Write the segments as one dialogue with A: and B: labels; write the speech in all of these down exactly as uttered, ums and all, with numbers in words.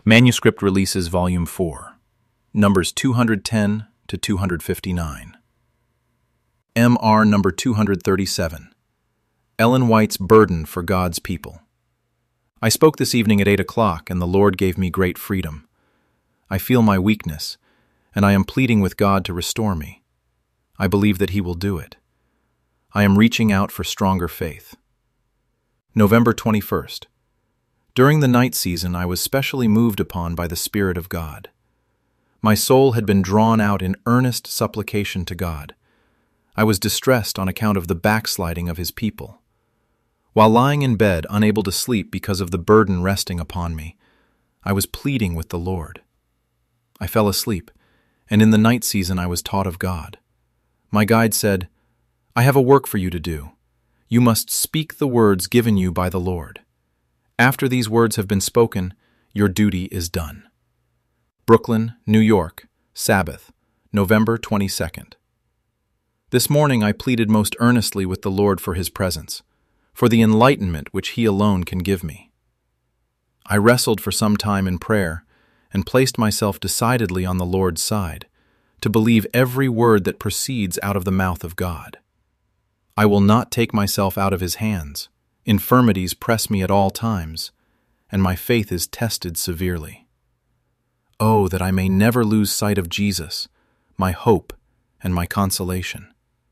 A: Manuscript Releases Volume four, Numbers two hundred ten to two hundred fifty-nine. M R Number two hundred thirty-seven, Ellen White's Burden for God's People. I spoke this evening at eight o'clock, and the Lord gave me great freedom. I feel my weakness, and I am pleading with God to restore me. I believe that He will do it. I am reaching out for stronger faith. November twenty-first. During the night season, I was specially moved upon by the Spirit of God. My soul had been drawn out in earnest supplication to God. I was distressed on account of the backsliding of His people. While lying in bed, unable to sleep because of the burden resting upon me, I was pleading with the Lord. I fell asleep, and in the night season I was taught of God. My guide said, "I have a work for you to do. You must speak the words given you by the Lord. After these words have been spoken, your duty is done." Brooklyn, New York, Sabbath, November twenty-second. This morning I pleaded most earnestly with the Lord for His presence, for the enlightenment which He alone can give me. I wrestled for some time in prayer and placed myself decidedly on the Lord's side, to believe every word that proceeds out of the mouth of God. I will not take myself out of His hands. Infirmities press me at all times, and my faith is tested severely. Oh, that I may never lose sight of Jesus, my hope and my consolation.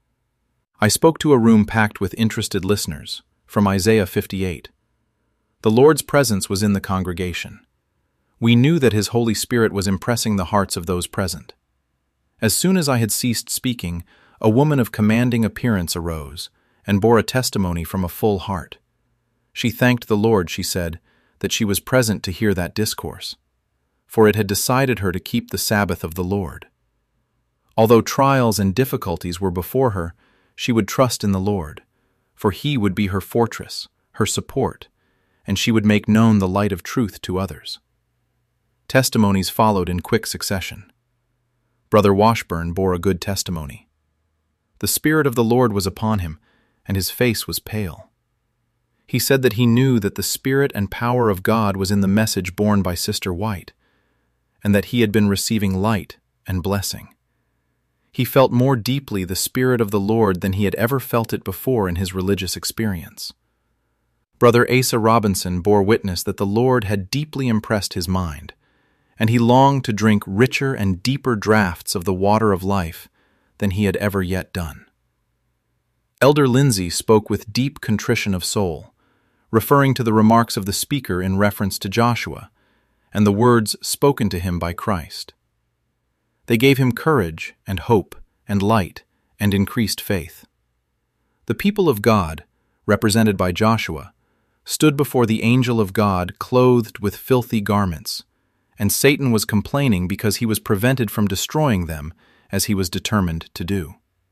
A: I spoke to a room packed with interested listeners, from Isaiah fifty-eight. The Lord's presence was in the congregation. We knew that His Holy Spirit was impressing the hearts of those present. As soon as I had ceased speaking, a woman of commanding appearance arose and bore a testimony from a full heart. She thanked the Lord, she said, that she was present to hear that discourse, for it had decided her to keep the Sabbath of the Lord. Although trials and difficulties were before her, she would trust in the Lord, for He would be her fortress, her support, and she would make known the light of truth to others. Testimonies followed in quick succession. Brother Washburn bore a good testimony. The Spirit of the Lord was upon him, and his face was pale. He said that he knew that the Spirit and power of God was in the message borne by Sister White, and that he had been receiving light and blessing. He felt more deeply the Spirit of the Lord than he had ever felt it before in his religious experience. Brother Asa Robinson bore witness that the Lord had deeply impressed his mind, and he longed to drink richer and deeper draughts of the water of life than he had ever yet done. Elder Lindsay spoke with deep contrition of soul, referring to the remarks of the speaker in reference to Joshua, and the words spoken to him by Christ. They gave him courage and hope and light and increased faith. The people of God, represented by Joshua, stood before the angel of God clothed with filthy garments, and Satan was complaining because he was prevented from destroying them as he was determined to do.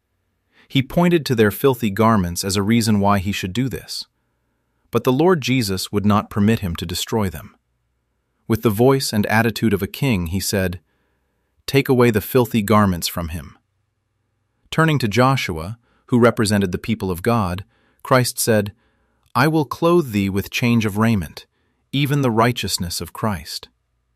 A: He pointed to their filthy garments as a reason why he should do this. But the Lord Jesus would not permit him to destroy them. With the voice and attitude of a king, he said, "Take away the filthy garments from him." Turning to Joshua, who represented the people of God, Christ said, "I will clothe thee with change of raiment, even the righteousness of Christ."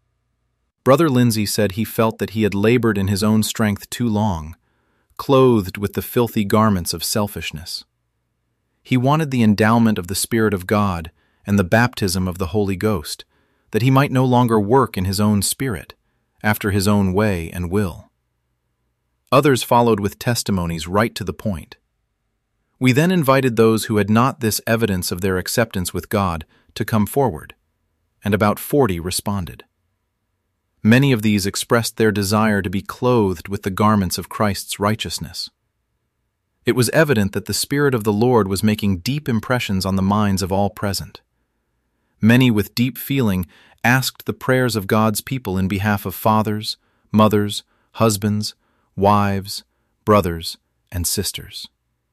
A: Brother Lindsay said he felt that he had labored in his own strength too long, clothed with the filthy garments of selfishness. He wanted the endowment of the Spirit of God and the baptism of the Holy Ghost, that he might no longer work in his own spirit, after his own way and will. Others followed with testimonies right to the point. We then invited those who had not this evidence of their acceptance with God to come forward, and about forty responded. Many of these expressed their desire to be clothed with the garments of Christ's righteousness. It was evident that the Spirit of the Lord was making deep impressions on the minds of all present. Many with deep feeling asked the prayers of God's people in behalf of fathers, mothers, husbands, wives, brothers, and sisters.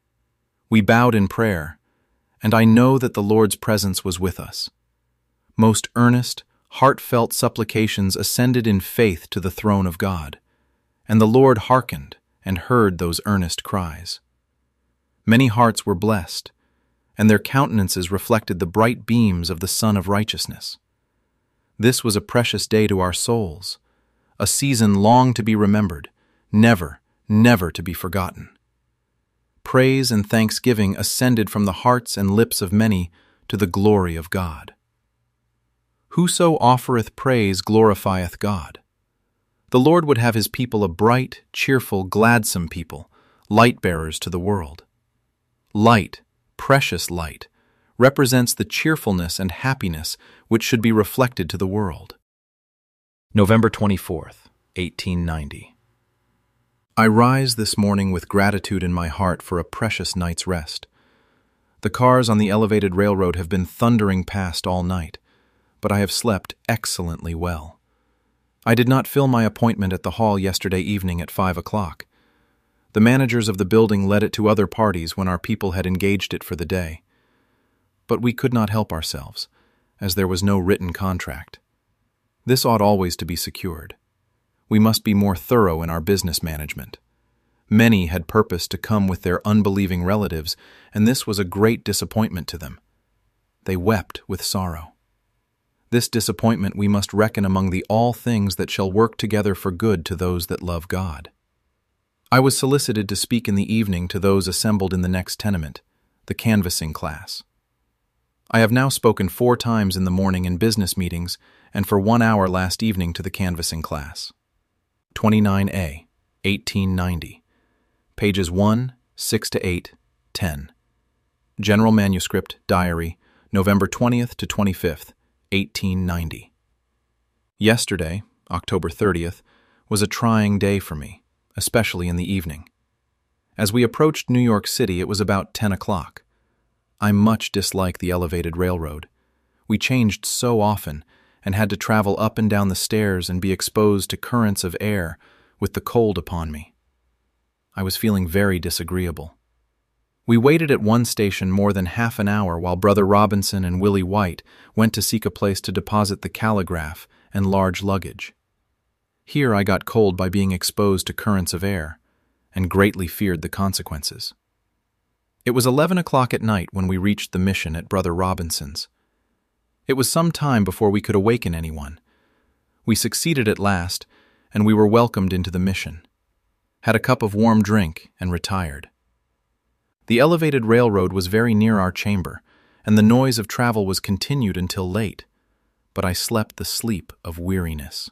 A: We bowed in prayer, and I know that the Lord's presence was with us. Most earnest, heartfelt supplications ascended in faith to the throne of God, and the Lord hearkened and heard those earnest cries. Many hearts were blessed, and their countenances reflected the bright beams of the Sun of Righteousness. This was a precious day to our souls, a season long to be remembered, never, never to be forgotten. Praise and thanksgiving ascended from the hearts and lips of many to the glory of God. Whoso offereth praise glorifieth God. The Lord would have his people a bright, cheerful, gladsome people, light-bearers to the world. Light, precious light, represents the cheerfulness and happiness which should be reflected to the world. November twenty-fourth, eighteen ninety. I rise this morning with gratitude in my heart for a precious night's rest. The cars on the elevated railroad have been thundering past all night, but I have slept excellently well. I did not fill my appointment at the hall yesterday evening at five o'clock. The managers of the building let it to other parties when our people had engaged it for the day. But we could not help ourselves, as there was no written contract. This ought always to be secured. We must be more thorough in our business management. Many had purposed to come with their unbelieving relatives, and this was a great disappointment to them. They wept with sorrow. This disappointment we must reckon among the all things that shall work together for good to those that love God. I was solicited to speak in the evening to those assembled in the next tenement, the canvassing class. I have now spoken four times in the morning in business meetings and for one hour last evening to the canvassing class. twenty-nine A, eighteen ninety, pages one, six to eight, ten. General Manuscript, Diary, November twentieth to twenty-fifth, eighteen ninety. Yesterday, October thirtieth, was a trying day for me, especially in the evening. As we approached New York City, it was about ten o'clock. I much dislike the elevated railroad. We changed so often and had to travel up and down the stairs and be exposed to currents of air with the cold upon me. I was feeling very disagreeable. We waited at one station more than half an hour while Brother Robinson and Willie White went to seek a place to deposit the calligraph and large luggage. Here I got cold by being exposed to currents of air, and greatly feared the consequences. It was eleven o'clock at night when we reached the mission at Brother Robinson's. It was some time before we could awaken anyone. We succeeded at last, and we were welcomed into the mission, had a cup of warm drink, and retired. The elevated railroad was very near our chamber, and the noise of travel was continued until late, but I slept the sleep of weariness.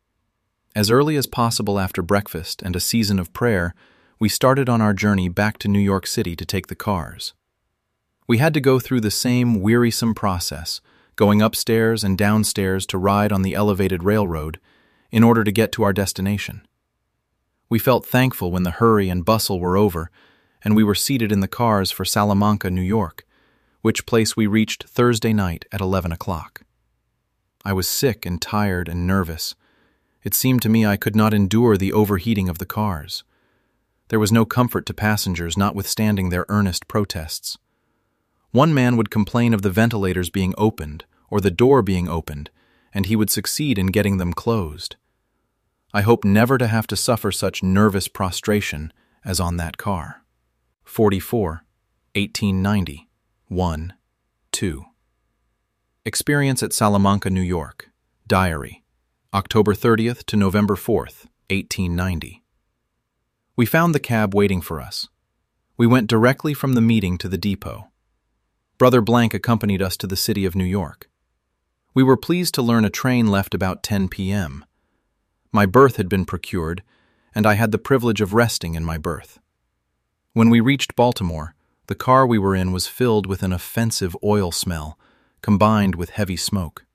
A: As early as possible after breakfast and a season of prayer, we started on our journey back to New York City to take the cars. We had to go through the same wearisome process, going upstairs and downstairs to ride on the elevated railroad in order to get to our destination. We felt thankful when the hurry and bustle were over, and we were seated in the cars for Salamanca, New York, which place we reached Thursday night at eleven o'clock. I was sick and tired and nervous. It seemed to me I could not endure the overheating of the cars. There was no comfort to passengers, notwithstanding their earnest protests. One man would complain of the ventilators being opened or the door being opened, and he would succeed in getting them closed. I hope never to have to suffer such nervous prostration as on that car. forty-four, eighteen ninety, one, two. Experience at Salamanca, New York. Diary, October thirtieth to November fourth, eighteen ninety. We found the cab waiting for us. We went directly from the meeting to the depot. Brother Blank accompanied us to the city of New York. We were pleased to learn a train left about ten p m My berth had been procured, and I had the privilege of resting in my berth. When we reached Baltimore, the car we were in was filled with an offensive oil smell, combined with heavy smoke.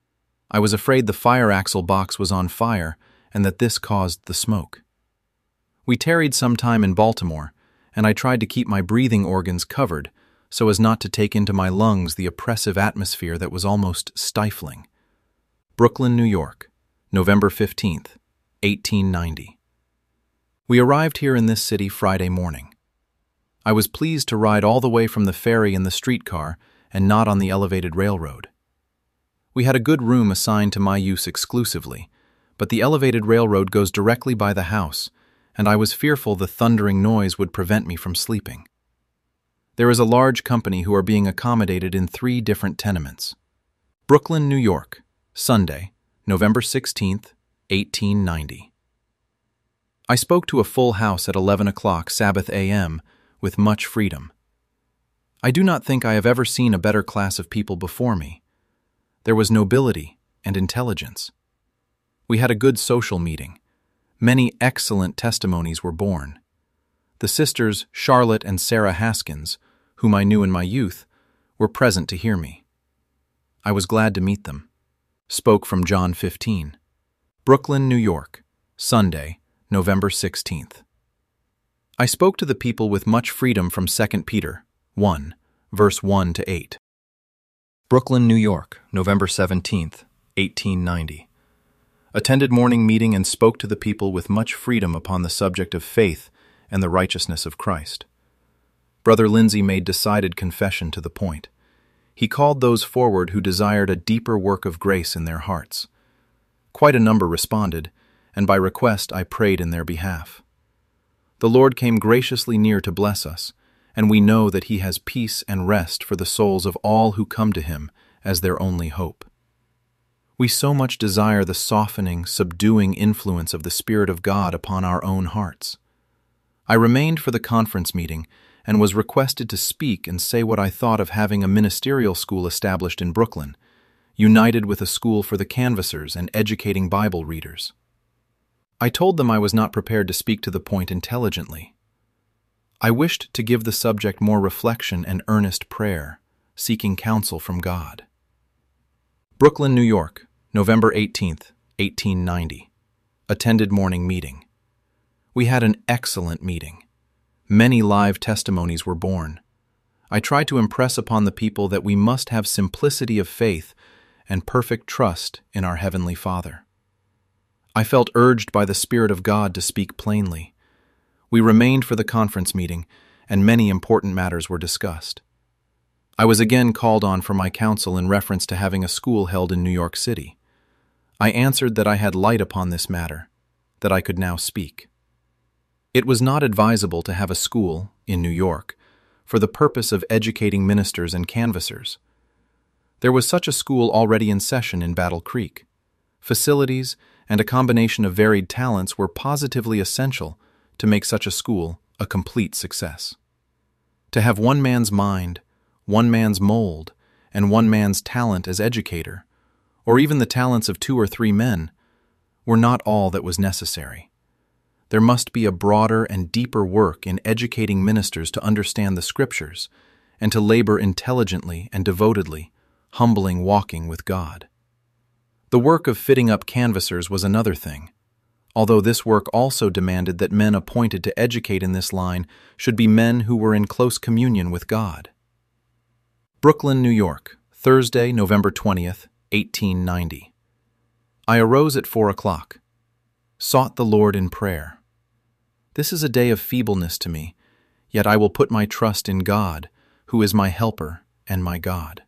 A: I was afraid the fire axle box was on fire and that this caused the smoke. We tarried some time in Baltimore, and I tried to keep my breathing organs covered so as not to take into my lungs the oppressive atmosphere that was almost stifling. Brooklyn, New York, November fifteenth, eighteen ninety. We arrived here in this city Friday morning. I was pleased to ride all the way from the ferry in the streetcar and not on the elevated railroad. We had a good room assigned to my use exclusively, but the elevated railroad goes directly by the house, and I was fearful the thundering noise would prevent me from sleeping. There is a large company who are being accommodated in three different tenements. Brooklyn, New York, Sunday, November sixteenth, eighteen ninety. I spoke to a full house at eleven o'clock Sabbath A M with much freedom. I do not think I have ever seen a better class of people before me. There was nobility and intelligence. We had a good social meeting. Many excellent testimonies were born. The sisters Charlotte and Sarah Haskins, whom I knew in my youth, were present to hear me. I was glad to meet them. Spoke from John fifteen. Brooklyn, New York, Sunday, November sixteenth. I spoke to the people with much freedom from Second Peter one, verse one to eight. Brooklyn, New York, November seventeenth, eighteen ninety. Attended morning meeting and spoke to the people with much freedom upon the subject of faith and the righteousness of Christ. Brother Lindsay made decided confession to the point. He called those forward who desired a deeper work of grace in their hearts. Quite a number responded, and by request I prayed in their behalf. The Lord came graciously near to bless us, and we know that He has peace and rest for the souls of all who come to Him as their only hope. We so much desire the softening, subduing influence of the Spirit of God upon our own hearts. I remained for the conference meeting and was requested to speak and say what I thought of having a ministerial school established in Brooklyn, united with a school for the canvassers and educating Bible readers. I told them I was not prepared to speak to the point intelligently. I wished to give the subject more reflection and earnest prayer, seeking counsel from God. Brooklyn, New York, November eighteenth, eighteen ninety. Attended morning meeting. We had an excellent meeting. Many live testimonies were born. I tried to impress upon the people that we must have simplicity of faith and perfect trust in our Heavenly Father. I felt urged by the Spirit of God to speak plainly. We remained for the conference meeting, and many important matters were discussed. I was again called on for my counsel in reference to having a school held in New York City. I answered that I had light upon this matter, that I could now speak. It was not advisable to have a school in New York for the purpose of educating ministers and canvassers. There was such a school already in session in Battle Creek. Facilities and a combination of varied talents were positively essential to make such a school a complete success. To have one man's mind, one man's mold, and one man's talent as educator, or even the talents of two or three men, were not all that was necessary. There must be a broader and deeper work in educating ministers to understand the Scriptures and to labor intelligently and devotedly, humbling walking with God. The work of fitting up canvassers was another thing, although this work also demanded that men appointed to educate in this line should be men who were in close communion with God. Brooklyn, New York, Thursday, November twentieth, eighteen ninety. I arose at four o'clock. Sought the Lord in prayer. This is a day of feebleness to me, yet I will put my trust in God, who is my helper and my God.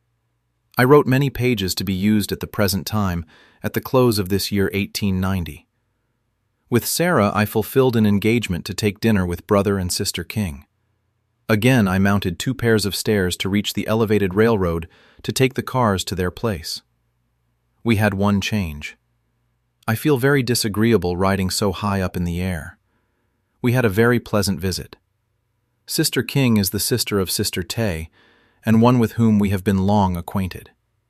A: I wrote many pages to be used at the present time at the close of this year eighteen ninety. With Sarah, I fulfilled an engagement to take dinner with Brother and Sister King. Again, I mounted two pairs of stairs to reach the elevated railroad to take the cars to their place. We had one change. I feel very disagreeable riding so high up in the air. We had a very pleasant visit. Sister King is the sister of Sister Tay, and one with whom we have been long acquainted.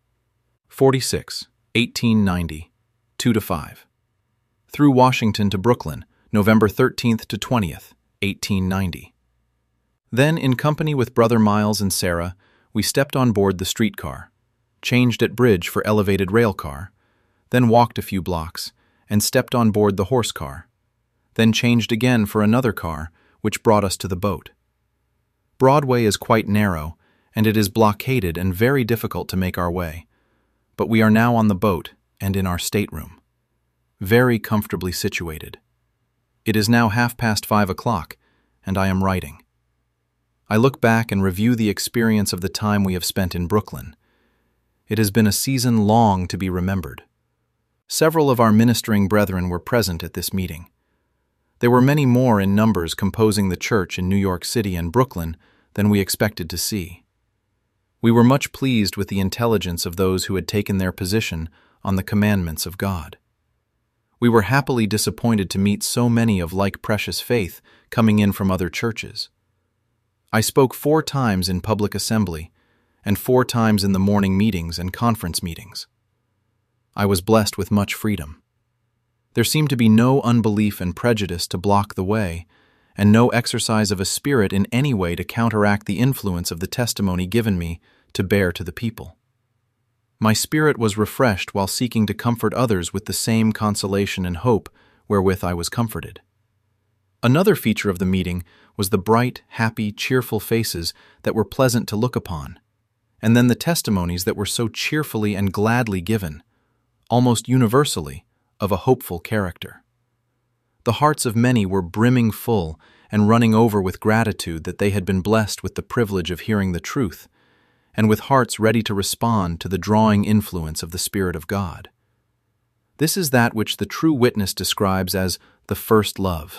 A: forty-six, eighteen ninety, two to five. Through Washington to Brooklyn, November thirteenth to twentieth, eighteen ninety. Then, in company with Brother Miles and Sarah, we stepped on board the streetcar, changed at bridge for elevated rail car, then walked a few blocks, and stepped on board the horse car, then changed again for another car, which brought us to the boat. Broadway is quite narrow, and it is blockaded and very difficult to make our way, but we are now on the boat and in our stateroom, very comfortably situated. It is now half past five o'clock, and I am writing. I look back and review the experience of the time we have spent in Brooklyn. It has been a season long to be remembered. Several of our ministering brethren were present at this meeting. There were many more in numbers composing the church in New York City and Brooklyn than we expected to see. We were much pleased with the intelligence of those who had taken their position on the commandments of God. We were happily disappointed to meet so many of like precious faith coming in from other churches. I spoke four times in public assembly and four times in the morning meetings and conference meetings. I was blessed with much freedom. There seemed to be no unbelief and prejudice to block the way, and no exercise of a spirit in any way to counteract the influence of the testimony given me to bear to the people. My spirit was refreshed while seeking to comfort others with the same consolation and hope wherewith I was comforted. Another feature of the meeting was the bright, happy, cheerful faces that were pleasant to look upon, and then the testimonies that were so cheerfully and gladly given, almost universally, of a hopeful character. The hearts of many were brimming full and running over with gratitude that they had been blessed with the privilege of hearing the truth, and with hearts ready to respond to the drawing influence of the Spirit of God. This is that which the true witness describes as the first love.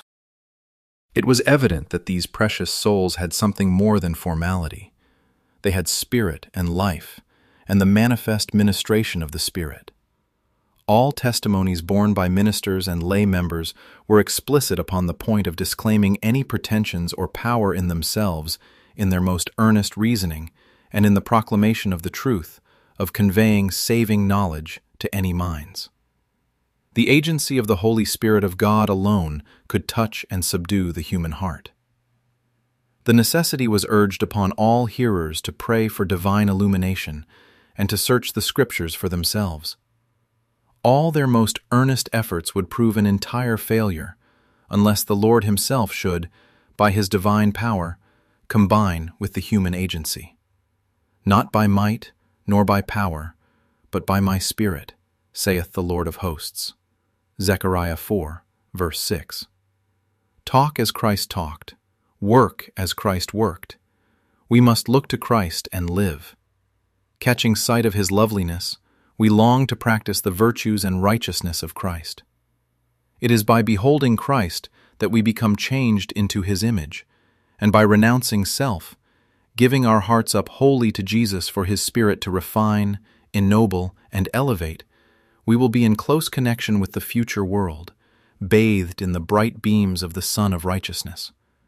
A: It was evident that these precious souls had something more than formality. They had spirit and life, and the manifest ministration of the Spirit. All testimonies borne by ministers and lay members were explicit upon the point of disclaiming any pretensions or power in themselves in their most earnest reasoning and in the proclamation of the truth, of conveying saving knowledge to any minds. The agency of the Holy Spirit of God alone could touch and subdue the human heart. The necessity was urged upon all hearers to pray for divine illumination and to search the Scriptures for themselves. All their most earnest efforts would prove an entire failure unless the Lord Himself should, by His divine power, combine with the human agency. Not by might, nor by power, but by my Spirit, saith the Lord of hosts. Zechariah four, verse six. Talk as Christ talked, work as Christ worked. We must look to Christ and live. Catching sight of His loveliness, we long to practice the virtues and righteousness of Christ. It is by beholding Christ that we become changed into His image, and by renouncing self, giving our hearts up wholly to Jesus for His Spirit to refine, ennoble, and elevate, we will be in close connection with the future world, bathed in the bright beams of the Sun of Righteousness.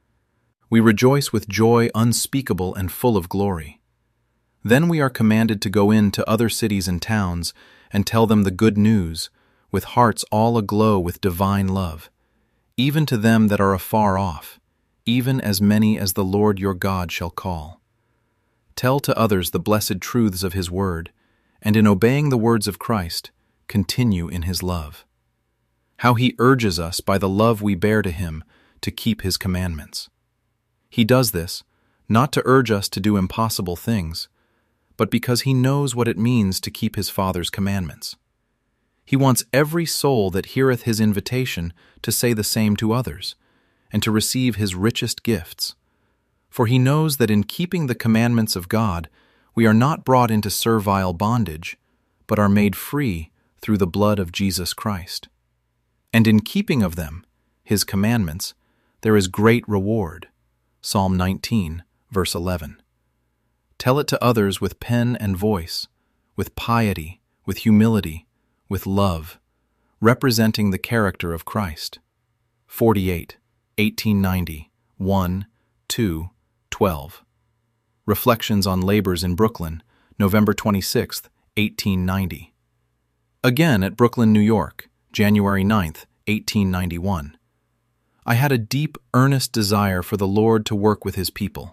A: We rejoice with joy unspeakable and full of glory. Then we are commanded to go in to other cities and towns and tell them the good news, with hearts all aglow with divine love, even to them that are afar off, even as many as the Lord your God shall call. Tell to others the blessed truths of His word, and in obeying the words of Christ, continue in His love. How He urges us by the love we bear to Him to keep His commandments. He does this, not to urge us to do impossible things, but because He knows what it means to keep His Father's commandments. He wants every soul that heareth His invitation to say the same to others, and to receive His richest gifts. For He knows that in keeping the commandments of God, we are not brought into servile bondage, but are made free through the blood of Jesus Christ. And in keeping of them, His commandments, there is great reward. Psalm nineteen, verse eleven. Tell it to others with pen and voice, with piety, with humility, with love, representing the character of Christ. forty-eight, eighteen ninety, one, two, twelve. Reflections on Labors in Brooklyn, November twenty-sixth, eighteen ninety. Again at Brooklyn, New York, January ninth, eighteen ninety-one. I had a deep, earnest desire for the Lord to work with His people.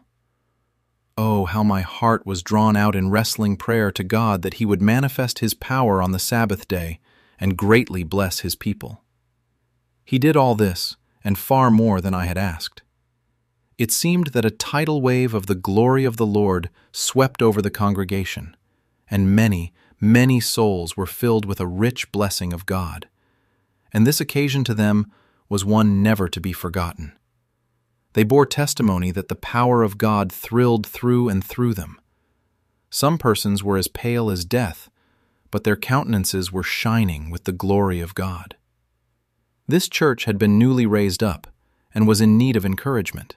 A: Oh, how my heart was drawn out in wrestling prayer to God that He would manifest His power on the Sabbath day and greatly bless His people. He did all this, and far more than I had asked. It seemed that a tidal wave of the glory of the Lord swept over the congregation, and many, many souls were filled with a rich blessing of God. And this occasion to them was one never to be forgotten. They bore testimony that the power of God thrilled through and through them. Some persons were as pale as death, but their countenances were shining with the glory of God. This church had been newly raised up and was in need of encouragement.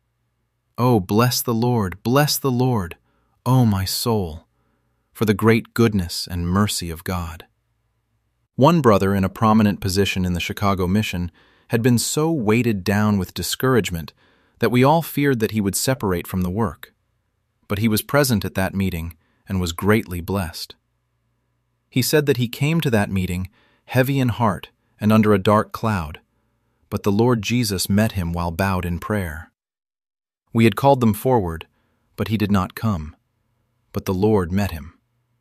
A: Oh, bless the Lord, bless the Lord, O my soul, for the great goodness and mercy of God. One brother in a prominent position in the Chicago mission had been so weighted down with discouragement that we all feared that he would separate from the work. But he was present at that meeting and was greatly blessed. He said that he came to that meeting heavy in heart and under a dark cloud, but the Lord Jesus met him while bowed in prayer. We had called them forward, but he did not come, but the Lord met him.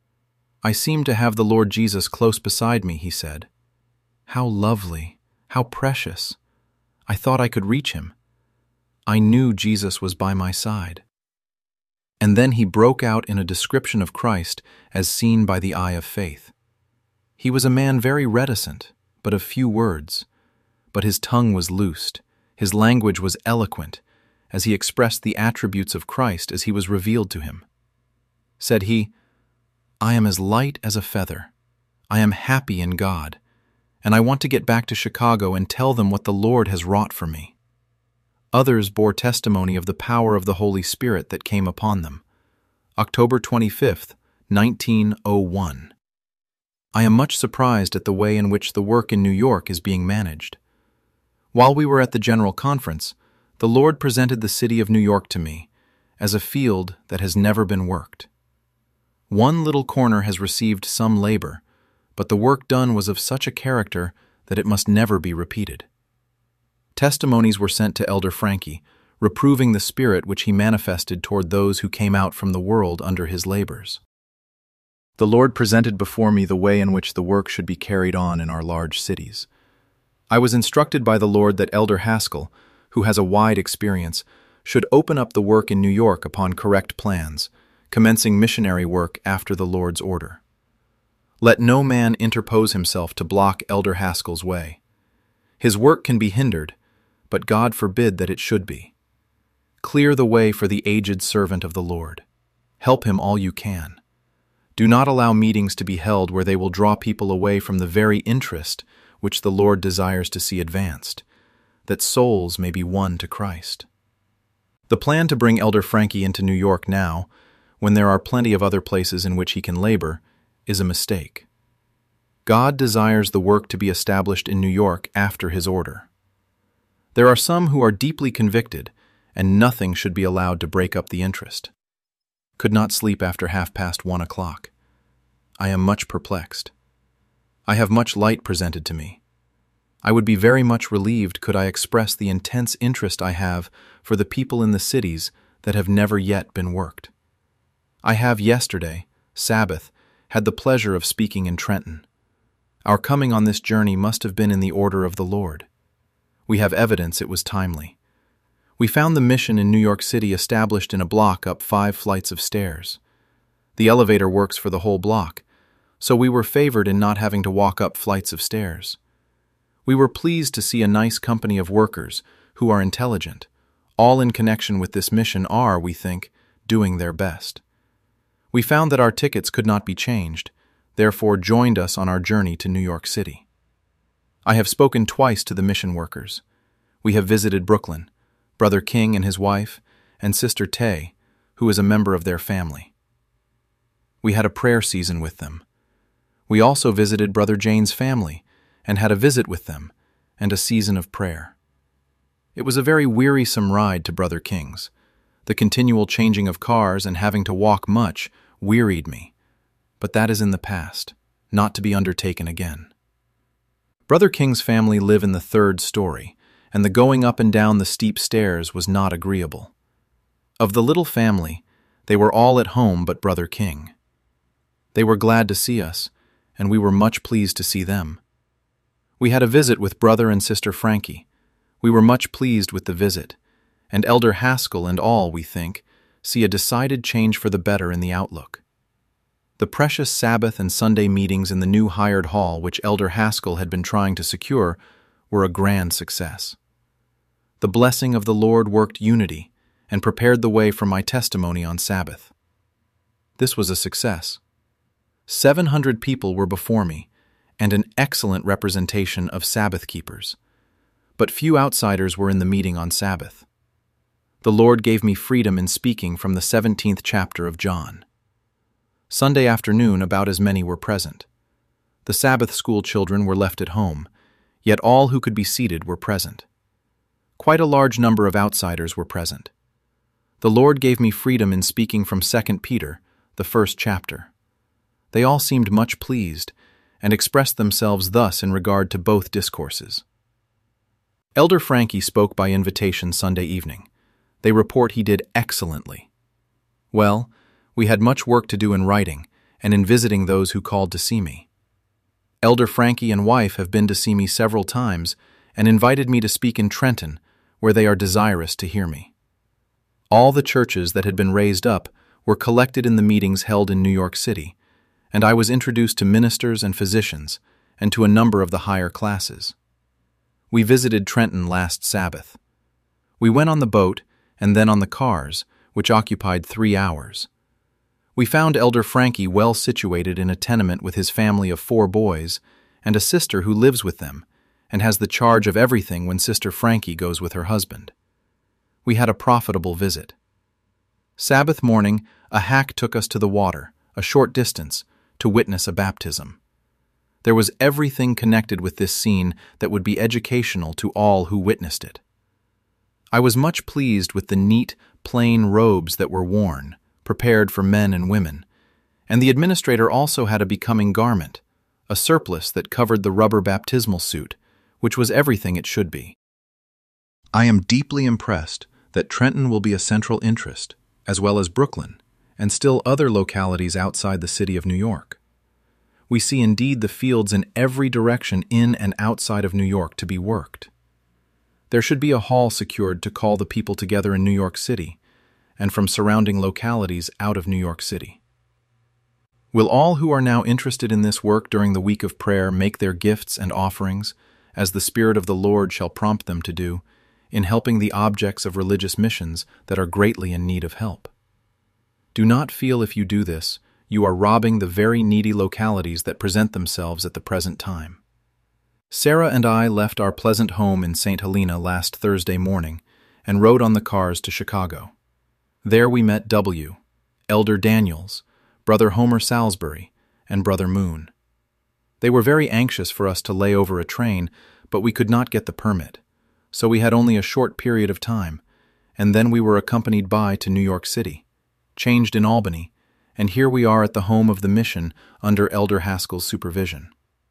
A: I seemed to have the Lord Jesus close beside me, he said. How lovely, how precious. I thought I could reach him. I knew Jesus was by my side. And then he broke out in a description of Christ as seen by the eye of faith. He was a man very reticent, but of few words, but his tongue was loosed, his language was eloquent, as he expressed the attributes of Christ as he was revealed to him. Said he, I am as light as a feather. I am happy in God, and I want to get back to Chicago and tell them what the Lord has wrought for me. Others bore testimony of the power of the Holy Spirit that came upon them. October twenty-fifth, nineteen oh one. I am much surprised at the way in which the work in New York is being managed. While we were at the General Conference, the Lord presented the city of New York to me as a field that has never been worked. One little corner has received some labor, but the work done was of such a character that it must never be repeated. Testimonies were sent to Elder Frankie, reproving the spirit which he manifested toward those who came out from the world under his labors. The Lord presented before me the way in which the work should be carried on in our large cities. I was instructed by the Lord that Elder Haskell, who has a wide experience, should open up the work in New York upon correct plans, commencing missionary work after the Lord's order. Let no man interpose himself to block Elder Haskell's way. His work can be hindered, but God forbid that it should be. Clear the way for the aged servant of the Lord. Help him all you can. Do not allow meetings to be held where they will draw people away from the very interest which the Lord desires to see advanced, that souls may be won to Christ. The plan to bring Elder Frankie into New York now, when there are plenty of other places in which he can labor, is a mistake. God desires the work to be established in New York after his order. There are some who are deeply convicted, and nothing should be allowed to break up the interest. Could not sleep after half past one o'clock. I am much perplexed. I have much light presented to me. I would be very much relieved could I express the intense interest I have for the people in the cities that have never yet been worked. I have yesterday, Sabbath, had the pleasure of speaking in Trenton. Our coming on this journey must have been in the order of the Lord. We have evidence it was timely. We found the mission in New York City established in a block up five flights of stairs. The elevator works for the whole block, so we were favored in not having to walk up flights of stairs. We were pleased to see a nice company of workers who are intelligent. All in connection with this mission are, we think, doing their best. We found that our tickets could not be changed, therefore joined us on our journey to New York City. I have spoken twice to the mission workers. We have visited Brooklyn, Brother King and his wife, and Sister Tay, who is a member of their family. We had a prayer season with them. We also visited Brother Jane's family and had a visit with them and a season of prayer. It was a very wearisome ride to Brother King's. The continual changing of cars and having to walk much wearied me, but that is in the past, not to be undertaken again. Brother King's family live in the third story, and the going up and down the steep stairs was not agreeable. Of the little family, they were all at home but Brother King. They were glad to see us, and we were much pleased to see them. We had a visit with Brother and Sister Frankie. We were much pleased with the visit, and Elder Haskell and all, we think, see a decided change for the better in the outlook. The precious Sabbath and Sunday meetings in the new hired hall which Elder Haskell had been trying to secure were a grand success. The blessing of the Lord worked unity and prepared the way for my testimony on Sabbath. This was a success. Seven hundred people were before me, and an excellent representation of Sabbath keepers. But few outsiders were in the meeting on Sabbath. The Lord gave me freedom in speaking from the seventeenth chapter of John. Sunday afternoon about as many were present. The Sabbath school children were left at home, yet all who could be seated were present. Quite a large number of outsiders were present. The Lord gave me freedom in speaking from Second Peter, the first chapter. They all seemed much pleased, and expressed themselves thus in regard to both discourses. Elder Frankie spoke by invitation Sunday evening. They report he did excellently. Well, we had much work to do in writing and in visiting those who called to see me. Elder Frankie and wife have been to see me several times and invited me to speak in Trenton, where they are desirous to hear me. All the churches that had been raised up were collected in the meetings held in New York City, and I was introduced to ministers and physicians and to a number of the higher classes. We visited Trenton last Sabbath. We went on the boat and then on the cars, which occupied three hours. We found Elder Frankie well situated in a tenement with his family of four boys and a sister who lives with them and has the charge of everything when Sister Frankie goes with her husband. We had a profitable visit. Sabbath morning, a hack took us to the water, a short distance, to witness a baptism. There was everything connected with this scene that would be educational to all who witnessed it. I was much pleased with the neat, plain robes that were worn, prepared for men and women, and the administrator also had a becoming garment, a surplice that covered the rubber baptismal suit, which was everything it should be. I am deeply impressed that Trenton will be a central interest, as well as Brooklyn, and still other localities outside the city of New York. We see indeed the fields in every direction in and outside of New York to be worked. There should be a hall secured to call the people together in New York City, and from surrounding localities out of New York City. Will all who are now interested in this work during the week of prayer make their gifts and offerings, as the Spirit of the Lord shall prompt them to do, in helping the objects of religious missions that are greatly in need of help? Do not feel if you do this, you are robbing the very needy localities that present themselves at the present time. Sarah and I left our pleasant home in Saint Helena last Thursday morning and rode on the cars to Chicago. There we met W., Elder Daniels, Brother Homer Salisbury, and Brother Moon. They were very anxious for us to lay over a train, but we could not get the permit, so we had only a short period of time, and then we were accompanied by to New York City, changed in Albany, and here we are at the home of the mission under Elder Haskell's supervision.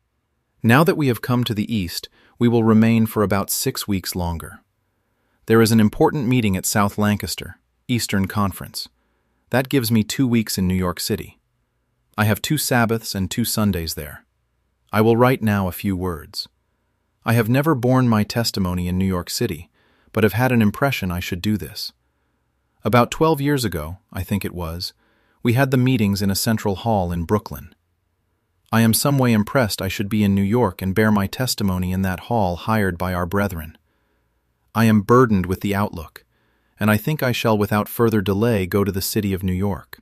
A: Now that we have come to the East, we will remain for about six weeks longer. There is an important meeting at South Lancaster, Eastern Conference. That gives me two weeks in New York City. I have two Sabbaths and two Sundays there. I will write now a few words. I have never borne my testimony in New York City, but have had an impression I should do this. About twelve years ago, I think it was, we had the meetings in a central hall in Brooklyn. I am some way impressed I should be in New York and bear my testimony in that hall hired by our brethren. I am burdened with the outlook, and I think I shall without further delay go to the city of New York.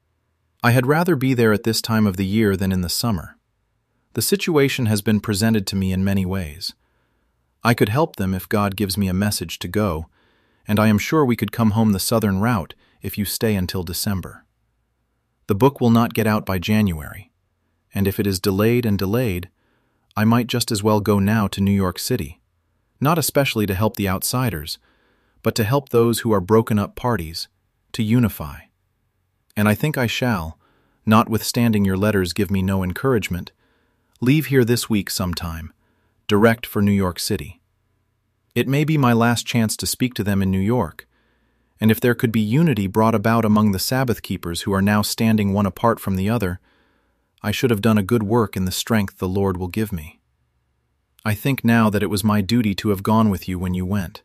A: I had rather be there at this time of the year than in the summer. The situation has been presented to me in many ways. I could help them if God gives me a message to go, and I am sure we could come home the southern route if you stay until December. The book will not get out by January, and if it is delayed and delayed, I might just as well go now to New York City, not especially to help the outsiders, but to help those who are broken-up parties, to unify. And I think I shall, notwithstanding your letters give me no encouragement, leave here this week sometime, direct for New York City. It may be my last chance to speak to them in New York, and if there could be unity brought about among the Sabbath keepers who are now standing one apart from the other, I should have done a good work in the strength the Lord will give me. I think now that it was my duty to have gone with you when you went.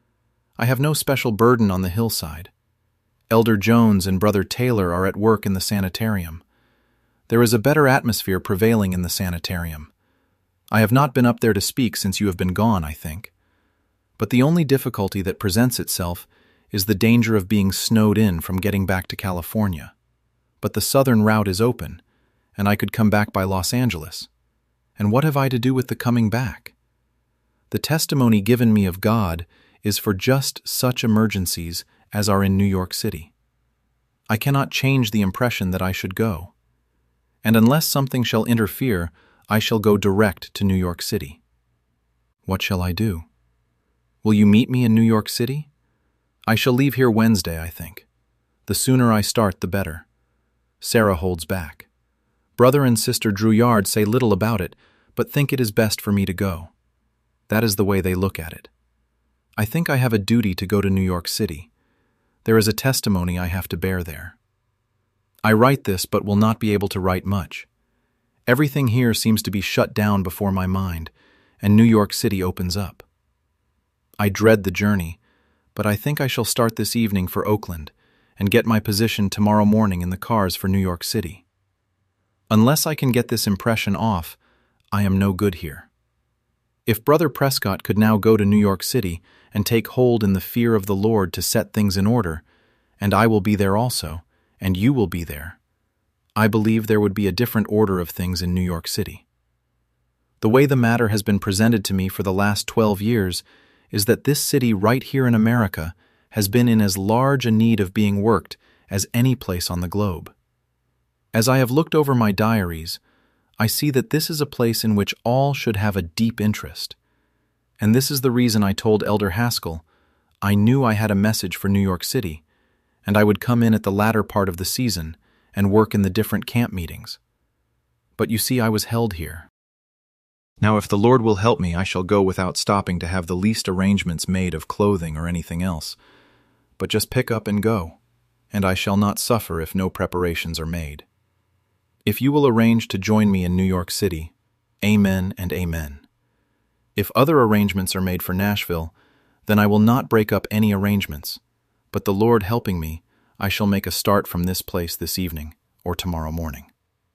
A: I have no special burden on the hillside. Elder Jones and Brother Taylor are at work in the sanitarium. There is a better atmosphere prevailing in the sanitarium. I have not been up there to speak since you have been gone, I think. But the only difficulty that presents itself is the danger of being snowed in from getting back to California. But the southern route is open, and I could come back by Los Angeles. And what have I to do with the coming back? The testimony given me of God is for just such emergencies as are in New York City. I cannot change the impression that I should go. And unless something shall interfere, I shall go direct to New York City. What shall I do? Will you meet me in New York City? I shall leave here Wednesday, I think. The sooner I start, the better. Sarah holds back. Brother and Sister Drouillard say little about it, but think it is best for me to go. That is the way they look at it. I think I have a duty to go to New York City. There is a testimony I have to bear there. I write this, but will not be able to write much. Everything here seems to be shut down before my mind, and New York City opens up. I dread the journey, but I think I shall start this evening for Oakland and get my position tomorrow morning in the cars for New York City. Unless I can get this impression off, I am no good here. If Brother Prescott could now go to New York City and take hold in the fear of the Lord to set things in order, and I will be there also, and you will be there, I believe there would be a different order of things in New York City. The way the matter has been presented to me for the last twelve years is that this city right here in America has been in as large a need of being worked as any place on the globe. As I have looked over my diaries, I see that this is a place in which all should have a deep interest. And this is the reason I told Elder Haskell I knew I had a message for New York City, and I would come in at the latter part of the season and work in the different camp meetings. But you see, I was held here. Now, if the Lord will help me, I shall go without stopping to have the least arrangements made of clothing or anything else, but just pick up and go, and I shall not suffer if no preparations are made. If you will arrange to join me in New York City, amen and amen. If other arrangements are made for Nashville, then I will not break up any arrangements, but the Lord helping me, I shall make a start from this place this evening or tomorrow morning.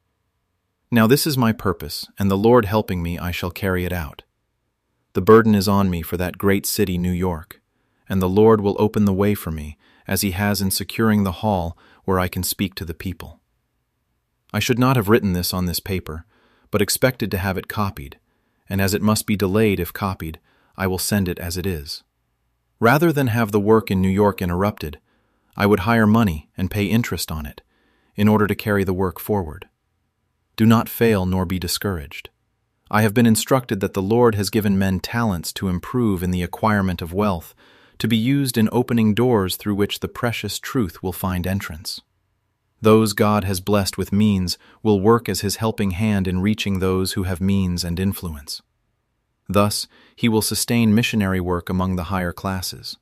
A: Now this is my purpose, and the Lord helping me, I shall carry it out. The burden is on me for that great city, New York, and the Lord will open the way for me, as He has in securing the hall where I can speak to the people. I should not have written this on this paper, but expected to have it copied, and as it must be delayed if copied, I will send it as it is. Rather than have the work in New York interrupted, I would hire money and pay interest on it, in order to carry the work forward. Do not fail nor be discouraged. I have been instructed that the Lord has given men talents to improve in the acquirement of wealth, to be used in opening doors through which the precious truth will find entrance. Those God has blessed with means will work as His helping hand in reaching those who have means and influence. Thus, He will sustain missionary work among the higher classes.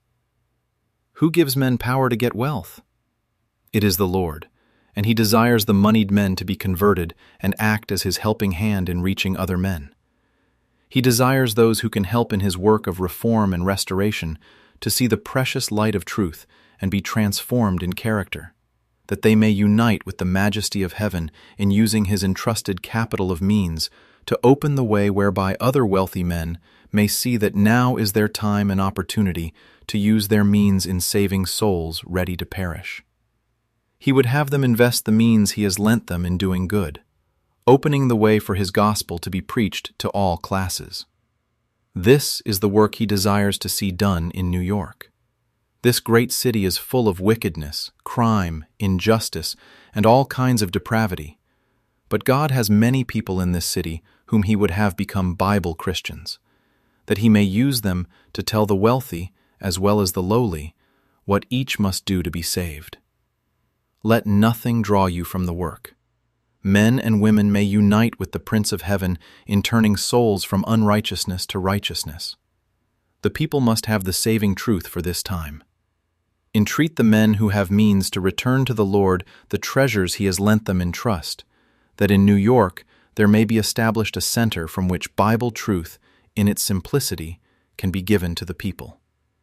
A: Who gives men power to get wealth? It is the Lord, and He desires the moneyed men to be converted and act as His helping hand in reaching other men. He desires those who can help in His work of reform and restoration to see the precious light of truth and be transformed in character, that they may unite with the majesty of heaven in using His entrusted capital of means to open the way whereby other wealthy men may see that now is their time and opportunity to use their means in saving souls ready to perish. He would have them invest the means He has lent them in doing good, opening the way for His gospel to be preached to all classes. This is the work He desires to see done in New York. This great city is full of wickedness, crime, injustice, and all kinds of depravity. But God has many people in this city whom He would have become Bible Christians, that He may use them to tell the wealthy, as well as the lowly, what each must do to be saved. Let nothing draw you from the work. Men and women may unite with the Prince of Heaven in turning souls from unrighteousness to righteousness. The people must have the saving truth for this time. Entreat the men who have means to return to the Lord the treasures He has lent them in trust, that in New York there may be established a center from which Bible truth, in its simplicity, can be given to the people.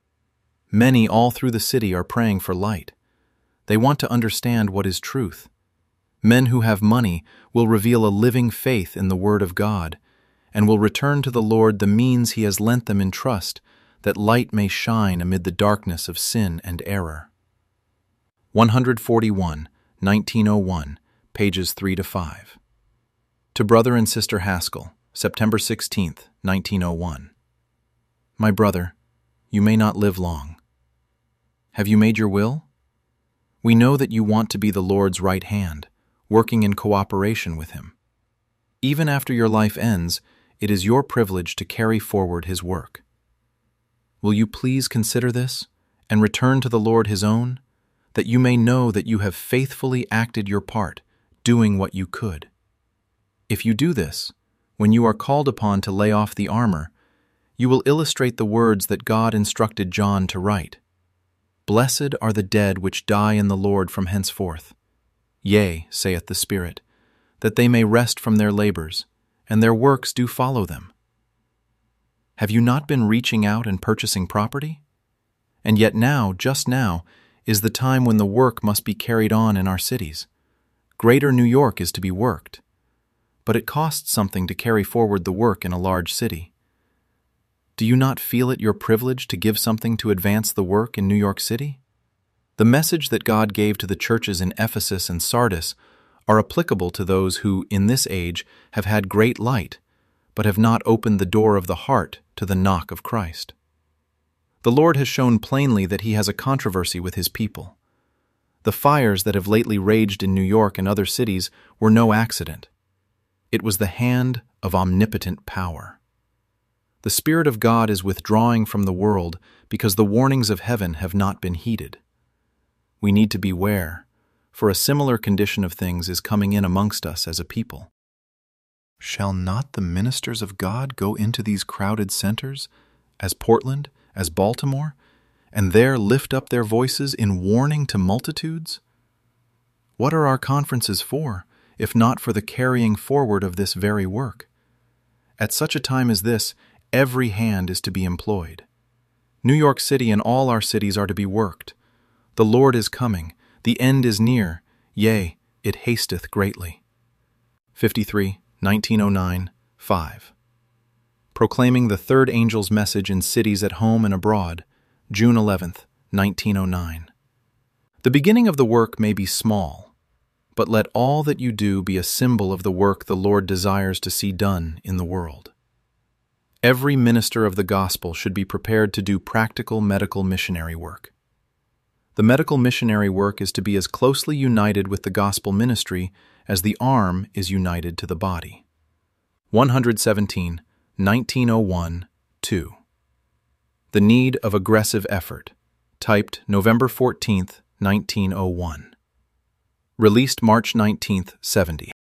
A: Many all through the city are praying for light. They want to understand what is truth. Men who have money will reveal a living faith in the Word of God, and will return to the Lord the means He has lent them in trust, that light may shine amid the darkness of sin and error. one forty-one, nineteen oh one, pages three to five. To Brother and Sister Haskell, September sixteenth, nineteen oh one. My brother, you may not live long. Have you made your will? We know that you want to be the Lord's right hand, working in cooperation with Him. Even after your life ends, it is your privilege to carry forward His work. Will you please consider this and return to the Lord His own, that you may know that you have faithfully acted your part, doing what you could? If you do this, when you are called upon to lay off the armor, you will illustrate the words that God instructed John to write. Blessed are the dead which die in the Lord from henceforth. Yea, saith the Spirit, that they may rest from their labors, and their works do follow them. Have you not been reaching out and purchasing property? And yet now, just now, is the time when the work must be carried on in our cities. Greater New York is to be worked, but it costs something to carry forward the work in a large city. Do you not feel it your privilege to give something to advance the work in New York City? The message that God gave to the churches in Ephesus and Sardis are applicable to those who, in this age, have had great light, but have not opened the door of the heart to the knock of Christ. The Lord has shown plainly that He has a controversy with His people. The fires that have lately raged in New York and other cities were no accident. It was the hand of omnipotent power. The Spirit of God is withdrawing from the world because the warnings of heaven have not been heeded. We need to beware, for a similar condition of things is coming in amongst us as a people. Shall not the ministers of God go into these crowded centers, as Portland, as Baltimore, and there lift up their voices in warning to multitudes? What are our conferences for, if not for the carrying forward of this very work? At such a time as this, every hand is to be employed. New York City and all our cities are to be worked. The Lord is coming, the end is near, yea, it hasteth greatly. fifty-three, nineteen oh nine, five. Proclaiming the third angel's message in cities at home and abroad, June eleventh, nineteen oh nine. The beginning of the work may be small, but let all that you do be a symbol of the work the Lord desires to see done in the world. Every minister of the gospel should be prepared to do practical medical missionary work. The medical missionary work is to be as closely united with the gospel ministry as the arm is united to the body. one seventeen, nineteen oh one, two. The Need of Aggressive Effort, typed November fourteenth, nineteen oh one. Released March nineteenth, seventy.